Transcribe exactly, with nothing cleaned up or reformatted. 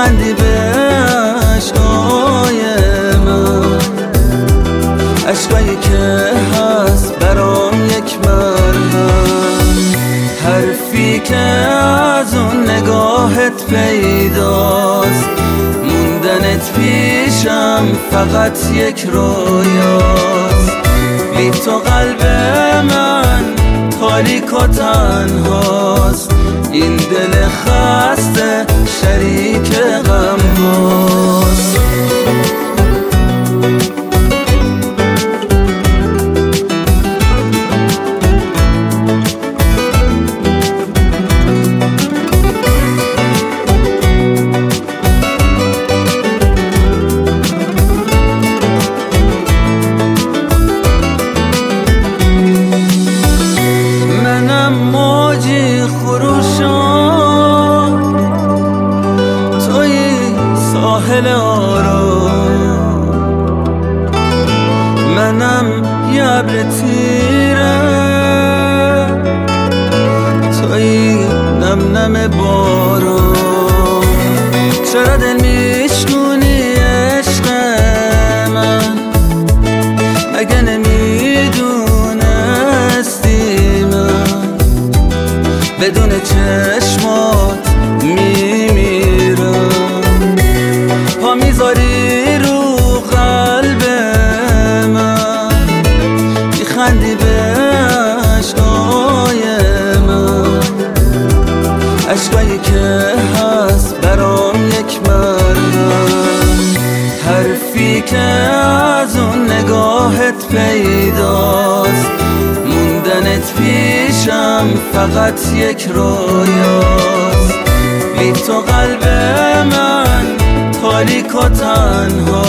میخندی به عشقای من، عشقایی که هست برام یک مرهم. حرفی که از اون نگاهت پیداست، موندنت پیشم فقط یک رویاست. بی تو قلب من تاریک و تنهاست، این دل خسته شریک غم هاست. موجی خروشان توی ساحل آرام، منم یه ابر تیره توی نم نم باران. چرا دل میشکونی عشق من، مگه نمیدونستی من بدون چشمات میمیرم؟ پا میذاری رو قلب من، میخندی به عشقای من، عشقایی که هست برام یک مرهم. حرفی که از اون نگاهت پیداست، موندنت پیشم فقط یک رویاست. بی تو قلب من تاریک و تنها